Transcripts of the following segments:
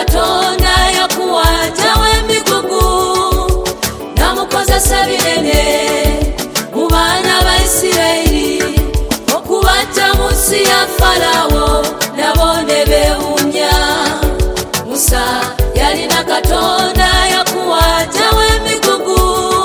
katonda yakuwatawo emigugu namukozesa binene mu baana ba Isirayiri okubatta mu nsi ya Falawo nabo ne beewuunya. Musa yalina katonda yakuwatawo emigugu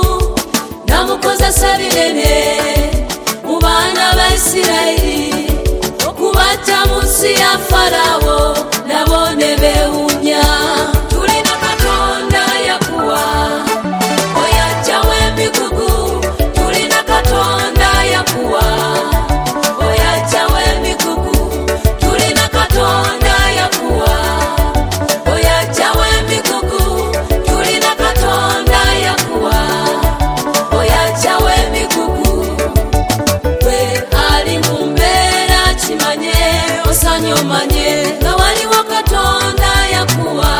namukozesa binene mu baana ba Isirayiri okubatta mu nsi ya Falawo nabo ne beewuunya. Tulina katonda yakuwa oyaggyawo emigugu, tulina katonda yakuwa oyaggyawo emigugu, tulina katonda yakuwa oyaggyawo emigugu, tulina katonda yakuwa oyaggyawo emigugu. Gwe ali mu mbeera kimanye osanye omanye nga waliwo katonda yakuwa,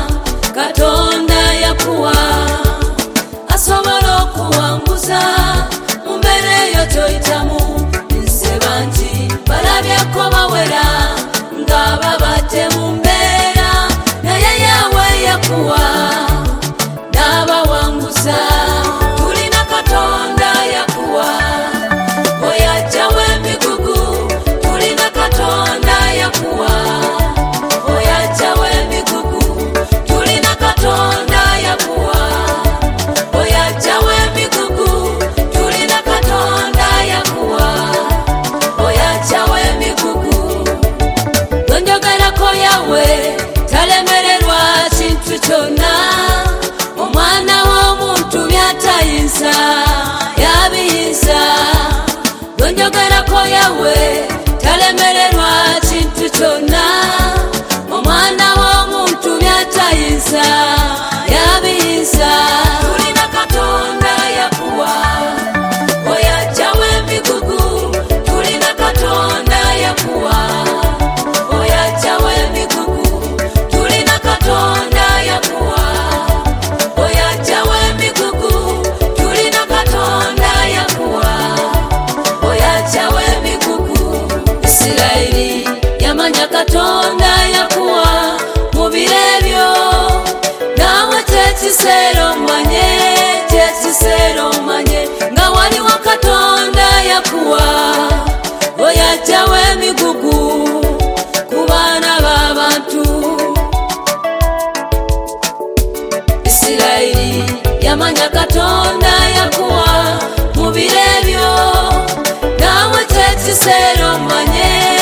katonda yakuwa asobola okuwanguza mu mbeera eyo toyitamu. Nze bangi balabyeko bawera nga babadde mu mbeera naye yawe yakuwa n'abawanguza. Tulina katonda yakuwa oyaggyawo emigugu, tulina katonda yakuwa oyaggyawo emigugu, tulina katonda yakuwa oyaggyawo emigugu, tulina katonda yakuwa oyaggyawo emigugu. Gonjogerako yawe talemererwa kintu kyonna, omwana w'omuntu by'atayinza yabiyinza. Gonjogerako yawe talemererwa kintu kyonna, omwana w'omuntu by'atayinza yabiyinza. Tulina katonda yakuwa oyaggyawo emigugu, tulina katonda yakuwa oyaggyawo emigugu, tulina katonda yakuwa oyaggyawo emigugu, tulina katonda yakuwa oyaggyawo emigugu. Isirayiri yamanya katonda yakuwa mu biro ebyo, naawe kyekiseera omanye, kyekiseera omanye nga waliwo katonda yakuwa oyaggyawo emigugu ku baana b'abantu. Isirayiri yamanya katonda yakuwa mu biro ebyo, naawe kyekiseera omanye,